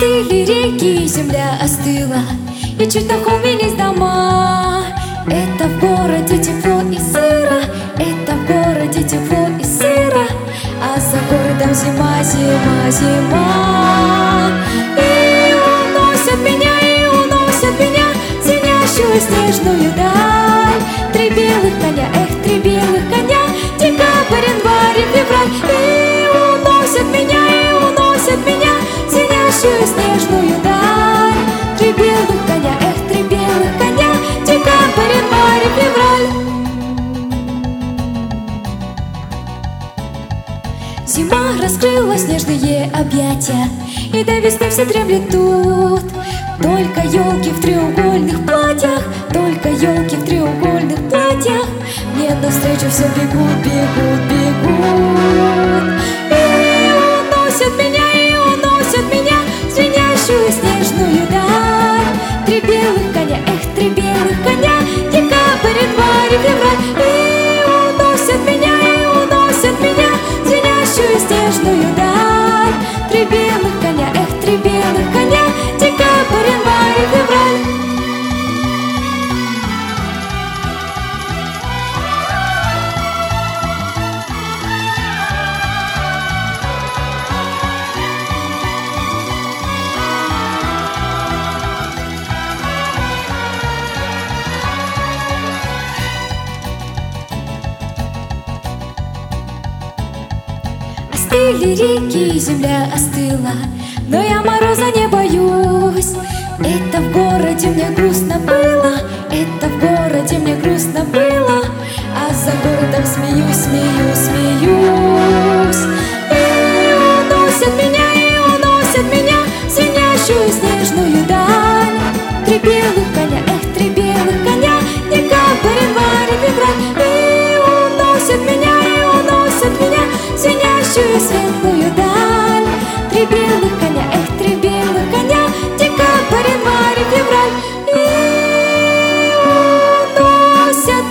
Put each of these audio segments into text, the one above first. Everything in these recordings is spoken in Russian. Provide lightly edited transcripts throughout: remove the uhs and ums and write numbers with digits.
Остыли реки, и земля остыла, и чуть нахумились дома. Это в городе тепло и сыро, это в городе тепло и сыро, а за городом зима, зима, зима. И уносят меня звенящую снежную даль. Три белых коня, эх, три белых коня, декабрь, январь и февраль. И уносят меня звенящую снежную даль. Три белых коня, эх, три белых коня, декабрь, январь и февраль. Зима раскрыла снежные объятия, и до весны все дремлет тут. Только елки в треугольных платьях, только елки в треугольных платьях мне навстречу все бегут, бегут, бегут. И уносят меня звенящую снежную даль. Три белых коня, эх, три белых коня, декабрь, январь и февраль. И уносят меня звенящую снежную даль. Три белых коня, эх, три белых коня, декабрь, январь и февраль. Остыли реки, и земля остыла, но я мороза не боюсь. Это в городе мне грустно было, это в городе мне грустно было, а за городом смеюсь, смеюсь, смеюсь. И уносят меня звенящую снежную даль. Три белых коня, эх, три белых коня, декабрь, январь и февраль. И уносят меня звенящую светлую даль. Три белых коня, эх, три белых коня, декабрь, январь и февраль. И уносят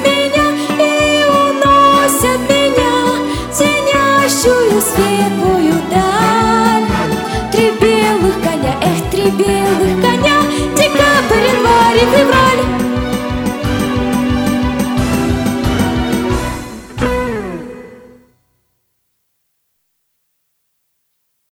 меня звенящую светлую даль. Три белых коня, эх, три белых коня, декабрь, январь и февраль.